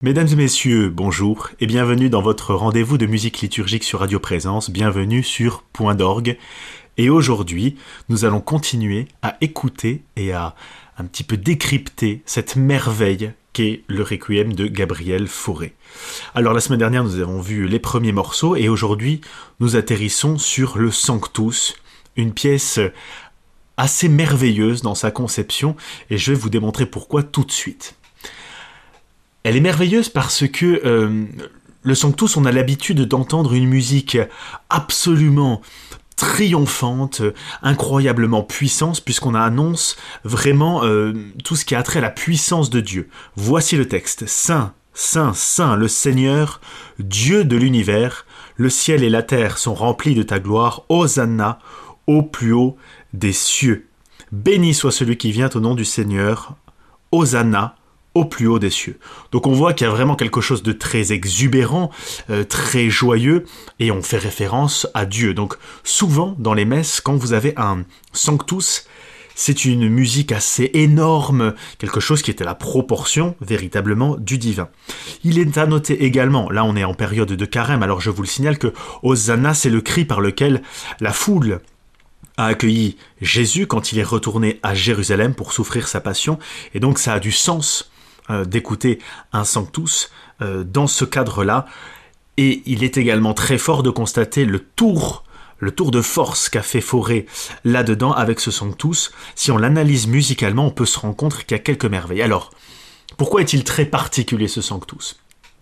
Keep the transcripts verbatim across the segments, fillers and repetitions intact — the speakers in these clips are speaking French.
Mesdames et messieurs, bonjour et bienvenue dans votre rendez-vous de musique liturgique sur Radio Présence, bienvenue sur Point d'Orgue. Et aujourd'hui, nous allons continuer à écouter et à un petit peu décrypter cette merveille qu'est le Requiem de Gabriel Fauré. Alors la semaine dernière, nous avons vu les premiers morceaux et aujourd'hui, nous atterrissons sur le Sanctus, une pièce assez merveilleuse dans sa conception et je vais vous démontrer pourquoi tout de suite. Elle est merveilleuse parce que euh, le Sanctus, on a l'habitude d'entendre une musique absolument triomphante, incroyablement puissante, puisqu'on annonce vraiment euh, tout ce qui a trait à la puissance de Dieu. Voici le texte. Saint, Saint, Saint, le Seigneur, Dieu de l'univers, le ciel et la terre sont remplis de ta gloire. Hosanna, au plus haut des cieux. Béni soit celui qui vient au nom du Seigneur. Hosanna, au plus haut des cieux. Donc on voit qu'il y a vraiment quelque chose de très exubérant, euh, très joyeux, et on fait référence à Dieu. Donc souvent dans les messes, quand vous avez un Sanctus, c'est une musique assez énorme, quelque chose qui est à la proportion véritablement du divin. Il est à noter également, là on est en période de carême, alors je vous le signale que Hosanna, c'est le cri par lequel la foule a accueilli Jésus quand il est retourné à Jérusalem pour souffrir sa passion, et donc ça a du sens euh, d'écouter un Sanctus euh, dans ce cadre-là, et il est également très fort de constater le tour, le tour de force qu'a fait Fauré là-dedans avec ce Sanctus. Si on l'analyse musicalement, on peut se rendre compte qu'il y a quelques merveilles. Alors, pourquoi est-il très particulier ce Sanctus ?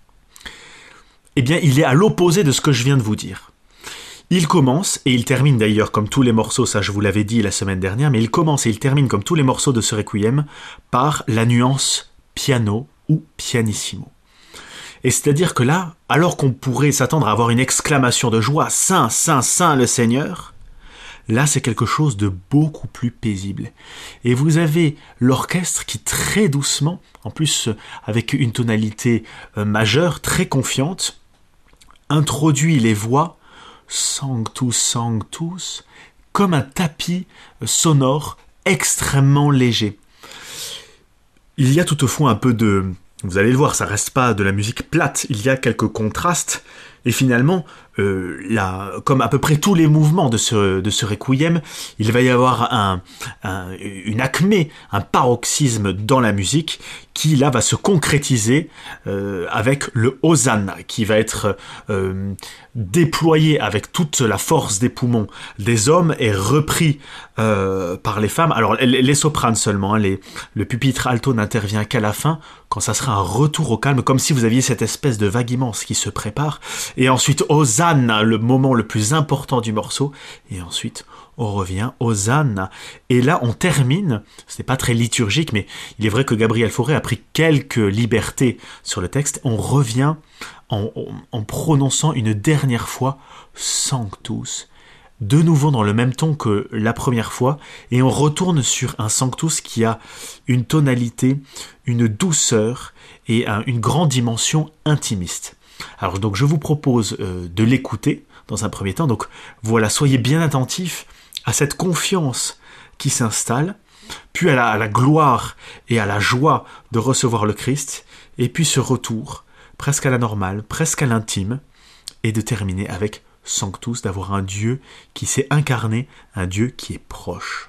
Eh bien, il est à l'opposé de ce que je viens de vous dire. Il commence, et il termine d'ailleurs comme tous les morceaux, ça je vous l'avais dit la semaine dernière, mais il commence et il termine comme tous les morceaux de ce Requiem par la nuance piano ou pianissimo. Et c'est-à-dire que là, alors qu'on pourrait s'attendre à avoir une exclamation de joie, Saint, Saint, Saint le Seigneur, là c'est quelque chose de beaucoup plus paisible. Et vous avez l'orchestre qui très doucement, en plus avec une tonalité majeure, très confiante, introduit les voix Sanctus, Sanctus, comme un tapis sonore extrêmement léger. Il y a toutefois un peu de... Vous allez le voir, ça reste pas de la musique plate, il y a quelques contrastes, et finalement, euh, là, comme à peu près tous les mouvements de ce, de ce Requiem, il va y avoir un, un, une acmé, un paroxysme dans la musique, qui là va se concrétiser euh, avec le Hosanna, qui va être euh, déployé avec toute la force des poumons des hommes et repris euh, par les femmes. Alors les, les sopranes seulement, hein, les, le pupitre alto n'intervient qu'à la fin, quand ça sera un retour au calme, comme si vous aviez cette espèce de vague immense qui se prépare, et ensuite Hosanna, le moment le plus important du morceau, et ensuite on revient, Hosanna. Et là, on termine, c'est pas très liturgique, mais il est vrai que Gabriel Fauré a pris quelques libertés sur le texte. On revient en, en, en prononçant une dernière fois Sanctus, de nouveau dans le même ton que la première fois, et on retourne sur un Sanctus qui a une tonalité, une douceur et un, une grande dimension intimiste. Alors donc je vous propose euh, de l'écouter dans un premier temps. Donc voilà, soyez bien attentifs à cette confiance qui s'installe, puis à la, à la gloire et à la joie de recevoir le Christ, et puis ce retour, presque à la normale, presque à l'intime, et de terminer avec Sanctus, d'avoir un Dieu qui s'est incarné, un Dieu qui est proche.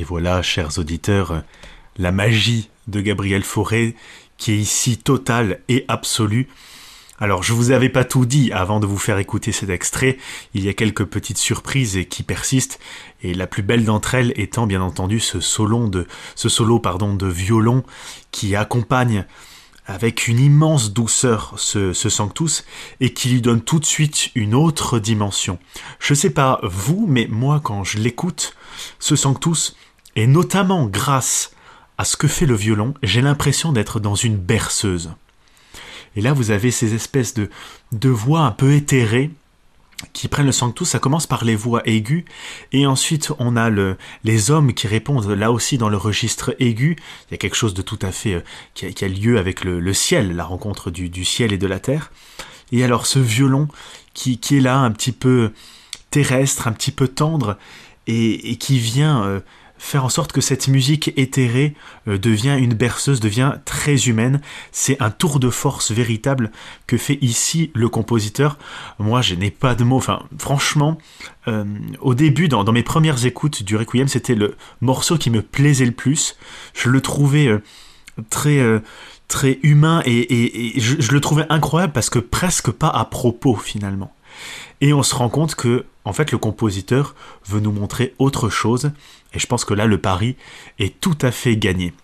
Et voilà, chers auditeurs, la magie de Gabriel Fauré qui est ici totale et absolue. Alors, je vous avais pas tout dit avant de vous faire écouter cet extrait. Il y a quelques petites surprises qui persistent, et la plus belle d'entre elles étant bien entendu ce solo de, ce solo, pardon, de violon qui accompagne avec une immense douceur ce, ce Sanctus et qui lui donne tout de suite une autre dimension. Je sais pas vous, mais moi quand je l'écoute, ce Sanctus, et notamment grâce à ce que fait le violon, j'ai l'impression d'être dans une berceuse. Et là, vous avez ces espèces de, de voix un peu éthérées qui prennent le Sanctus. Ça commence par les voix aiguës, et ensuite on a le, les hommes qui répondent là aussi dans le registre aigu. Il y a quelque chose de tout à fait euh, qui, a, qui a lieu avec le, le ciel, la rencontre du, du ciel et de la terre. Et alors ce violon qui, qui est là un petit peu terrestre, un petit peu tendre, et, et qui vient... Euh, faire en sorte que cette musique éthérée euh, devient une berceuse, devient très humaine. C'est un tour de force véritable que fait ici le compositeur. Moi, je n'ai pas de mots. Enfin, franchement, euh, au début, dans, dans mes premières écoutes du Requiem, c'était le morceau qui me plaisait le plus. Je le trouvais euh, très... Euh, très humain et, et, et je, je le trouvais incroyable parce que presque pas à propos finalement. Et on se rend compte que, en fait, le compositeur veut nous montrer autre chose. Et je pense que là, le pari est tout à fait gagné.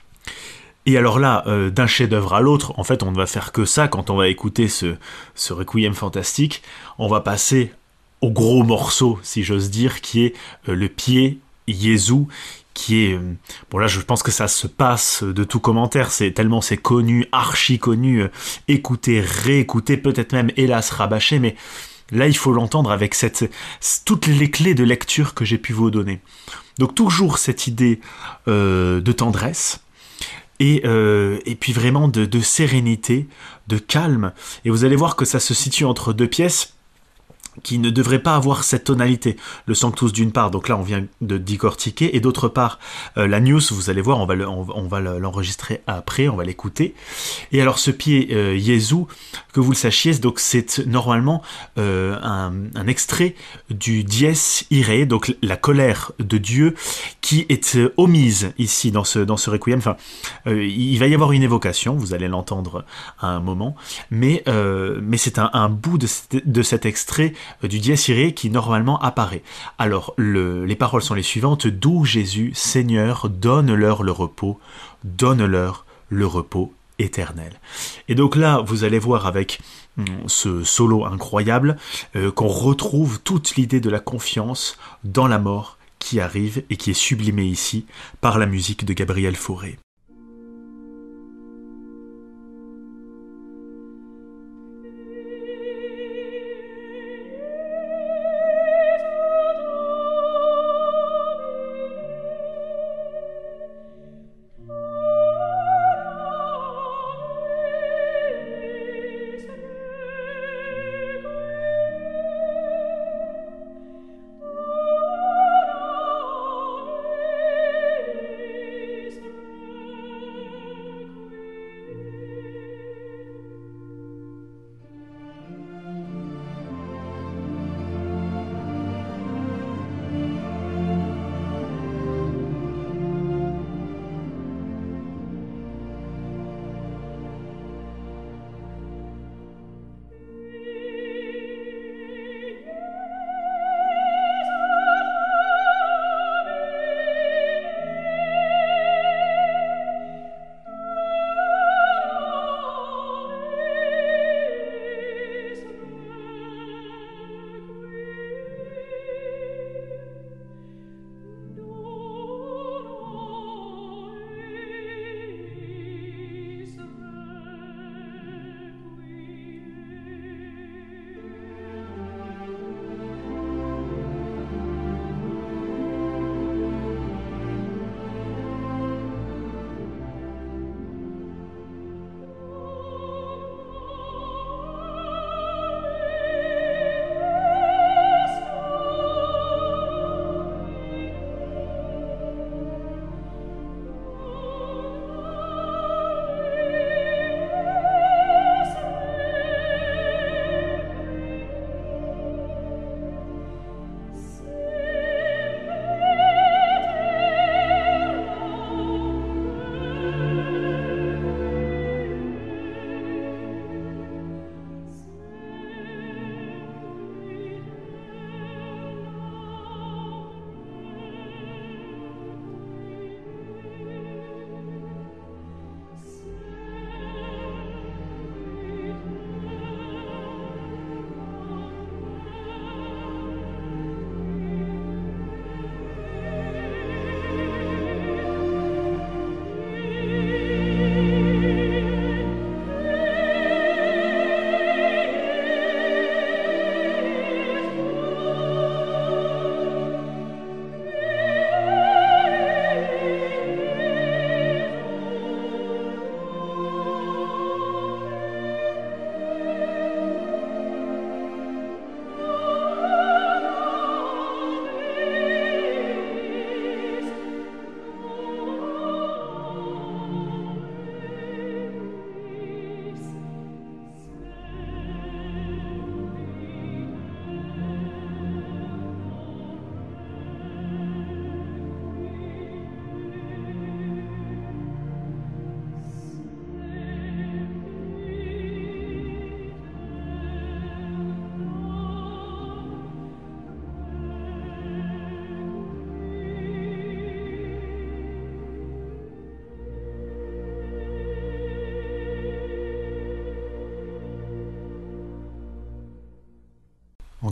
Et alors là, euh, d'un chef-d'œuvre à l'autre, en fait, on ne va faire que ça quand on va écouter ce, ce Requiem fantastique. On va passer au gros morceau, si j'ose dire, qui est euh, le pied Jésus, qui est... Euh, bon là, je pense que ça se passe de tout commentaire. C'est tellement c'est connu, archi connu, euh, écouté, réécouté, peut-être même, hélas, rabâché, mais... Là, il faut l'entendre avec cette, toutes les clés de lecture que j'ai pu vous donner. Donc toujours cette idée euh, de tendresse et, euh, et puis vraiment de, de sérénité, de calme. Et vous allez voir que ça se situe entre deux pièces qui ne devrait pas avoir cette tonalité. Le Sanctus d'une part, donc là on vient de décortiquer, et d'autre part, euh, la news, vous allez voir, on va, le, on, on va l'enregistrer après, on va l'écouter. Et alors ce pied euh, Jésus, que vous le sachiez, donc c'est normalement euh, un, un extrait du Dies Irae, donc la colère de Dieu, qui est euh, omise ici dans ce, dans ce requiem. Enfin, euh, il va y avoir une évocation, vous allez l'entendre à un moment, mais, euh, mais c'est un, un bout de, de cet extrait du Dies Irae qui normalement apparaît. Alors, le, les paroles sont les suivantes. D'où Jésus, Seigneur, donne-leur le repos, donne-leur le repos éternel. Et donc là, vous allez voir avec hum, ce solo incroyable euh, qu'on retrouve toute l'idée de la confiance dans la mort qui arrive et qui est sublimée ici par la musique de Gabriel Fauré.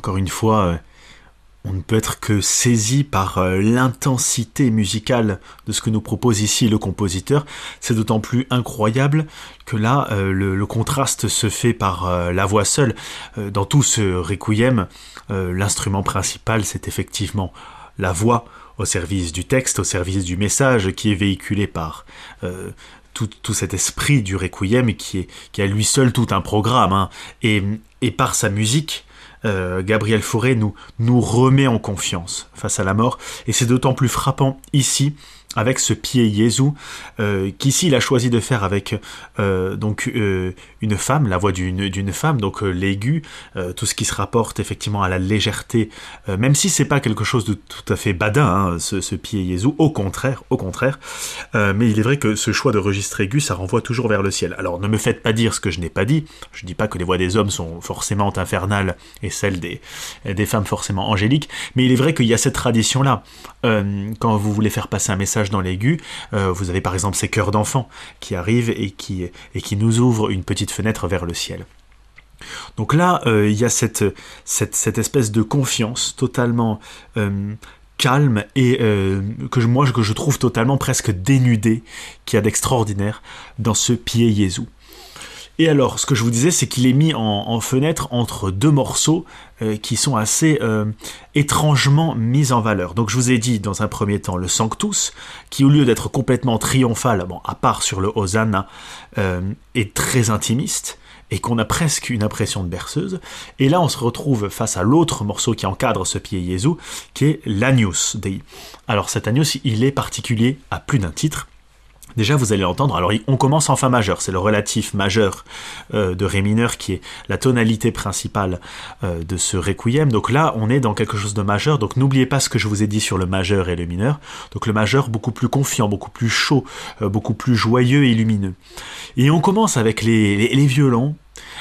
encore une fois, euh, on ne peut être que saisi par euh, l'intensité musicale de ce que nous propose ici le compositeur. C'est d'autant plus incroyable que là, euh, le, le contraste se fait par euh, la voix seule. Euh, dans tout ce requiem, euh, l'instrument principal, c'est effectivement la voix au service du texte, au service du message qui est véhiculé par euh, tout, tout cet esprit du requiem qui est, qui a lui seul tout un programme. Hein. Et, et par sa musique, Euh, Gabriel Fauré nous, nous remet en confiance face à la mort, et c'est d'autant plus frappant ici avec ce Pie Jesu euh, qu'ici il a choisi de faire avec euh, donc euh, une femme, la voix d'une d'une femme, donc euh, l'aigu, euh, tout ce qui se rapporte effectivement à la légèreté, euh, même si c'est pas quelque chose de tout à fait badin, hein, ce, ce Pie Jesu, au contraire, au contraire, euh, mais il est vrai que ce choix de registre aigu, ça renvoie toujours vers le ciel. Alors ne me faites pas dire ce que je n'ai pas dit, je dis pas que les voix des hommes sont forcément infernales et celles des, des femmes forcément angéliques, mais il est vrai qu'il y a cette tradition-là. Euh, quand vous voulez faire passer un message dans l'aigu, euh, vous avez par exemple ces chœurs d'enfants qui arrivent et qui, et qui nous ouvrent une petite fenêtre vers le ciel. Donc là, euh, il y a cette, cette, cette espèce de confiance totalement euh, calme et euh, que je, moi que je trouve totalement presque dénudée, qu'il y a d'extraordinaire dans ce Pie Jesu. Et alors, ce que je vous disais, c'est qu'il est mis en, en fenêtre entre deux morceaux euh, qui sont assez euh, étrangement mis en valeur. Donc je vous ai dit dans un premier temps le Sanctus, qui au lieu d'être complètement triomphal, bon, à part sur le Hosanna, euh, est très intimiste, et qu'on a presque une impression de berceuse. Et là, on se retrouve face à l'autre morceau qui encadre ce Pie Jesu, qui est l'Agnus Dei. Alors cet Agnus, il est particulier à plus d'un titre. Déjà, vous allez l'entendre, alors on commence en Fa majeur, c'est le relatif majeur euh, de Ré mineur qui est la tonalité principale euh, de ce requiem. Donc là, on est dans quelque chose de majeur, donc n'oubliez pas ce que je vous ai dit sur le majeur et le mineur. Donc le majeur, beaucoup plus confiant, beaucoup plus chaud, euh, beaucoup plus joyeux et lumineux. Et on commence avec les, les, les violons,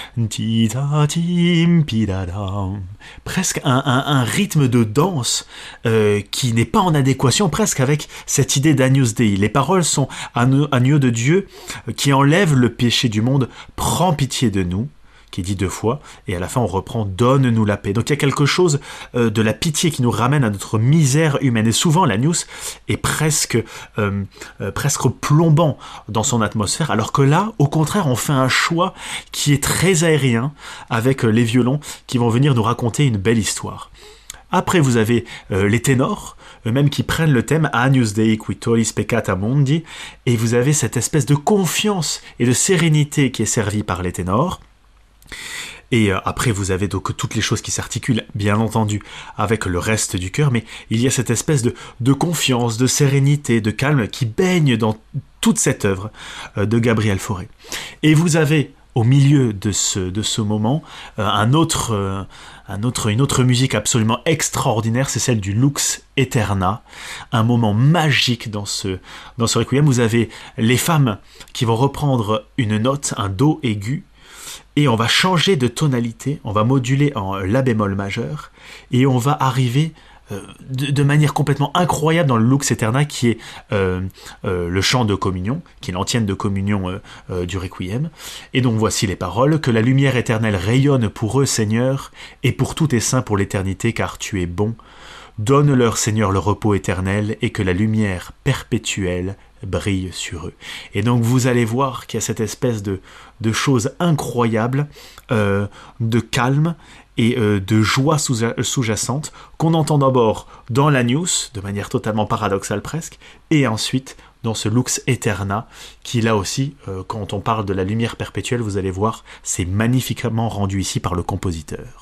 presque un, un, un rythme de danse euh, qui n'est pas en adéquation presque avec cette idée d'Agnus Dei. Les paroles sont agneau de Dieu qui enlève le péché du monde, prends pitié de nous, qui est dit deux fois, et à la fin on reprend « donne-nous la paix ». Donc il y a quelque chose euh, de la pitié qui nous ramène à notre misère humaine. Et souvent l'Agnus est presque, euh, euh, presque plombant dans son atmosphère, alors que là, au contraire, on fait un choix qui est très aérien, avec euh, les violons qui vont venir nous raconter une belle histoire. Après, vous avez euh, les ténors, eux-mêmes qui prennent le thème Agnus Dei qui tollis peccata mundi, et vous avez cette espèce de confiance et de sérénité qui est servie par les ténors. Et euh, après, vous avez donc toutes les choses qui s'articulent, bien entendu, avec le reste du chœur, mais il y a cette espèce de, de confiance, de sérénité, de calme qui baigne dans toute cette œuvre euh, de Gabriel Fauré. Et vous avez, au milieu de ce, de ce moment, euh, un autre, euh, un autre, une autre musique absolument extraordinaire, c'est celle du Lux Aeterna, un moment magique dans ce, dans ce requiem. Vous avez les femmes qui vont reprendre une note, un Do aigu, et on va changer de tonalité, on va moduler en La bémol majeur, et on va arriver euh, de, de manière complètement incroyable dans le Lux Aeterna, qui est euh, euh, le chant de communion, qui est l'antienne de communion euh, euh, du Requiem. Et donc voici les paroles: « Que la lumière éternelle rayonne pour eux, Seigneur, et pour tous tes saints pour l'éternité, car tu es bon. Donne-leur, Seigneur, le repos éternel, et que la lumière perpétuelle brille sur eux. » Et donc vous allez voir qu'il y a cette espèce de, de chose incroyable, euh, de calme et euh, de joie sous, sous-jacente, qu'on entend d'abord dans l'Agnus, de manière totalement paradoxale presque, et ensuite dans ce Lux Aeterna, qui là aussi, euh, quand on parle de la lumière perpétuelle, vous allez voir, c'est magnifiquement rendu ici par le compositeur.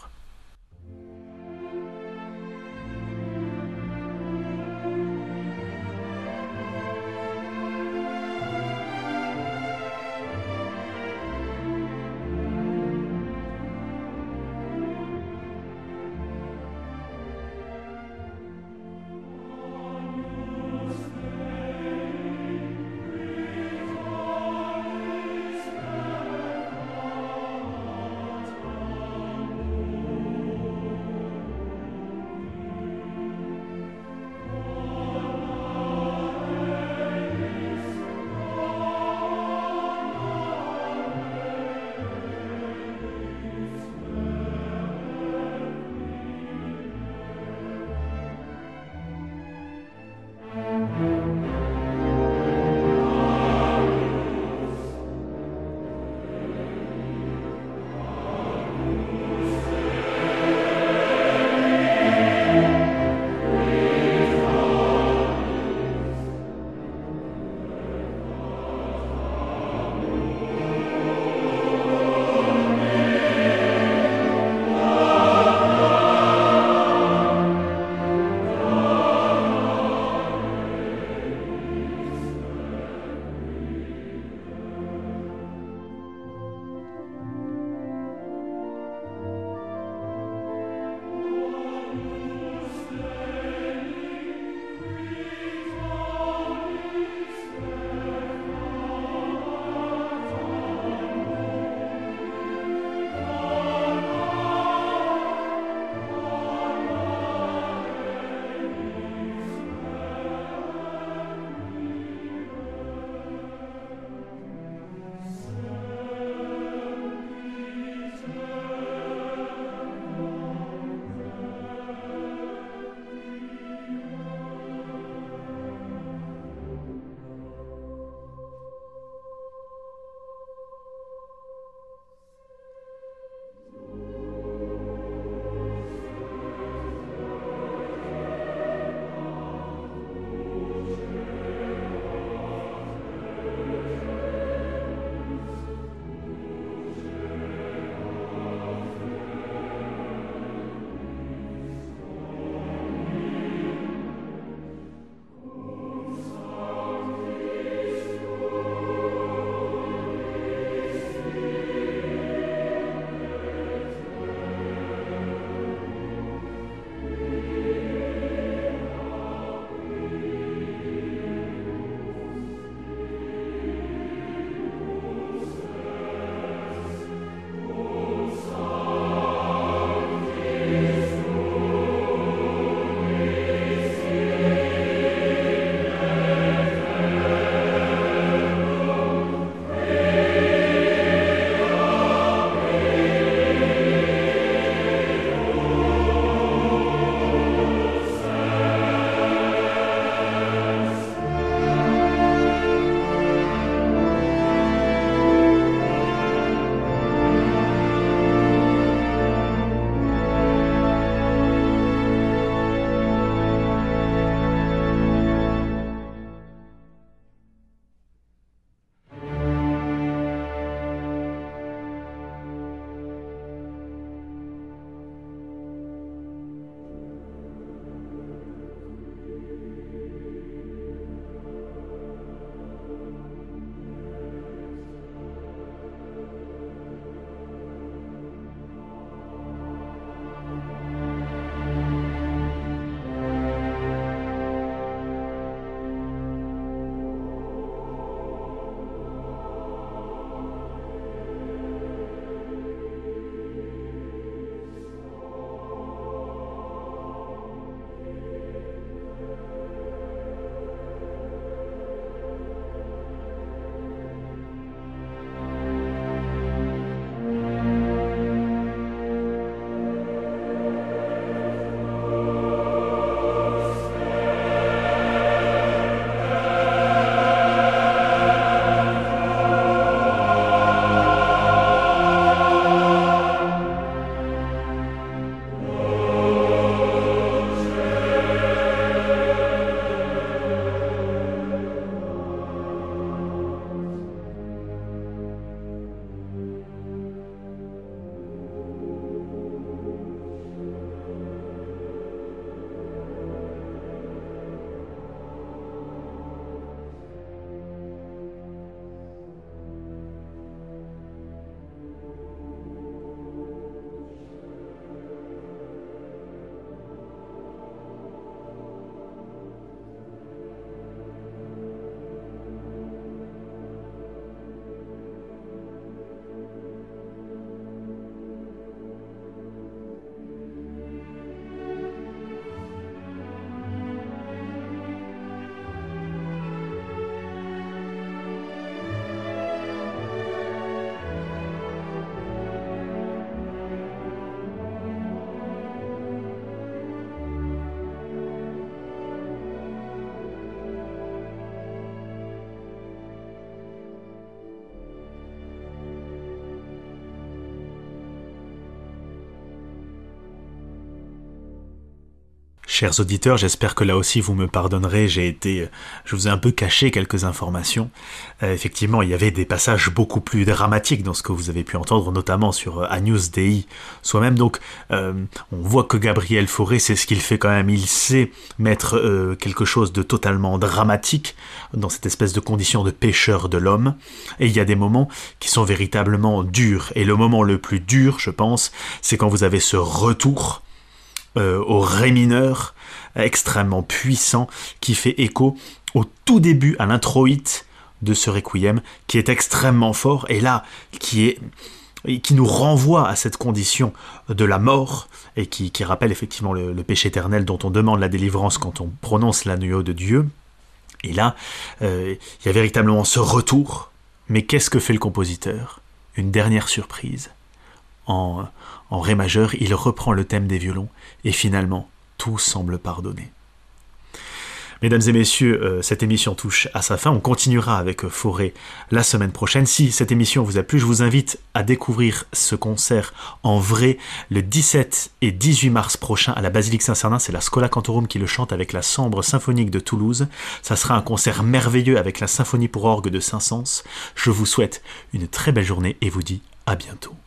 Chers auditeurs, j'espère que là aussi vous me pardonnerez, j'ai été, je vous ai un peu caché quelques informations. Euh, effectivement, il y avait des passages beaucoup plus dramatiques dans ce que vous avez pu entendre, notamment sur euh, Agnus Dei soi-même. Donc, euh, on voit que Gabriel Fauré, c'est ce qu'il fait quand même. Il sait mettre euh, quelque chose de totalement dramatique dans cette espèce de condition de pécheur de l'homme. Et il y a des moments qui sont véritablement durs. Et le moment le plus dur, je pense, c'est quand vous avez ce retour Euh, au ré mineur extrêmement puissant qui fait écho au tout début, à l'introïte de ce requiem, qui est extrêmement fort et là qui est qui nous renvoie à cette condition de la mort et qui, qui rappelle effectivement le, le péché éternel dont on demande la délivrance quand on prononce l'agneau de Dieu. Et là, euh, il y a véritablement ce retour. Mais qu'est-ce que fait le compositeur? Une dernière surprise. En, en ré majeur, il reprend le thème des violons, et finalement, tout semble pardonné. Mesdames et messieurs, euh, cette émission touche à sa fin. On continuera avec Fauré la semaine prochaine. Si cette émission vous a plu, je vous invite à découvrir ce concert en vrai le dix-sept et dix-huit mars prochain à la Basilique Saint-Cernin. C'est la Schola Cantorum qui le chante avec la Chambre symphonique de Toulouse. Ça sera un concert merveilleux avec la symphonie pour orgue de Saint-Saëns. Je vous souhaite une très belle journée et vous dis à bientôt.